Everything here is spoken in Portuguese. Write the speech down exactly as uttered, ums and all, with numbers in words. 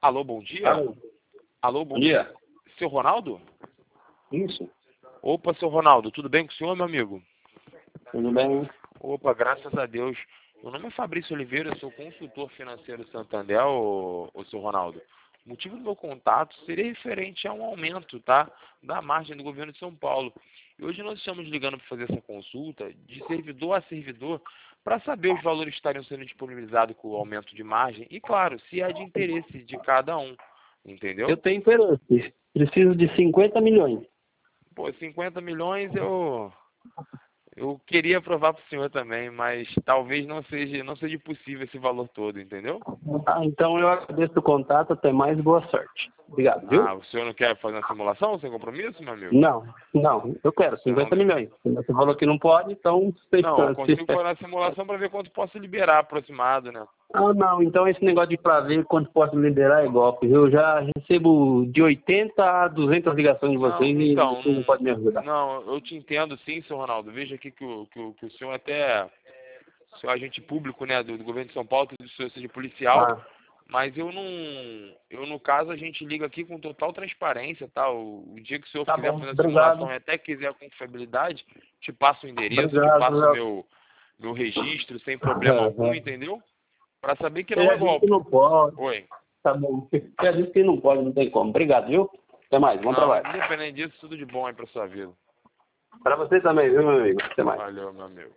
Alô, bom dia? Alô. Alô, bom Bom dia. dia. Seu Ronaldo? Isso. Opa, seu Ronaldo, tudo bem com o senhor, meu amigo? Tudo bem? Opa, graças a Deus. Meu nome é Fabrício Oliveira, eu sou consultor financeiro Santander, ô, ô seu Ronaldo. O motivo do meu contato seria referente a um aumento, tá, da margem do governo de São Paulo. E hoje nós estamos ligando para fazer essa consulta de servidor a servidor para saber os valores que estariam sendo disponibilizados com o aumento de margem e, claro, se é de interesse de cada um, entendeu? Eu tenho interesse. Preciso de cinquenta milhões. Pô, cinquenta milhões eu eu queria aprovar para o senhor também, mas talvez não seja, não seja possível esse valor todo, entendeu? Ah, então eu agradeço o contato. Até mais. Boa sorte. Obrigado, viu? Ah, o senhor não quer fazer uma simulação sem compromisso, meu amigo? Não, não. Eu quero Você cinquenta não- milhões. Você falou que não pode, então... Não, eu consigo fazer a simulação para ver quanto posso liberar aproximado, né? Ah, não. Então esse negócio de pra ver quanto posso liberar é golpe. Eu já recebo de oitenta a duzentas ligações de Não, vocês e então, vocês não podem me ajudar. não, eu te entendo sim, seu Ronaldo. Veja aqui que o, que o, que o senhor até, o senhor é agente público, né, do, do governo de São Paulo, que o senhor seja policial, Ah, mas eu não, eu no caso a gente liga aqui com total transparência, tá? O, o dia que o senhor tá quiser bom. fazer a Obrigado. simulação e até quiser com confiabilidade, te passo o endereço, te Obrigado. passo o Léo. meu, meu registro sem problema algum, Aham. entendeu? Para saber que Você não é já disse que golpe. não pode. Oi. Tá bom. Você já disse que não pode, não tem como. Obrigado, viu? Até mais. Bom Não, trabalho. independente disso, tudo de bom aí pra sua vida. Para você também, viu, meu amigo? Até mais. Valeu, meu amigo.